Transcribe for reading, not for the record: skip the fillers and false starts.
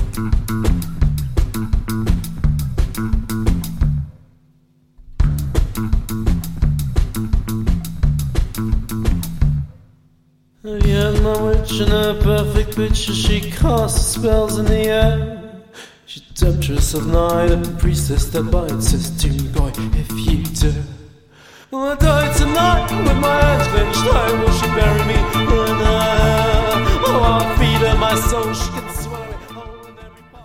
Yeah, my witch and her perfect picture, she casts spells in the air. She's temptress of night and priestess that bites, says to me, boy, if you do, well, I die tonight with my hands clenched. I will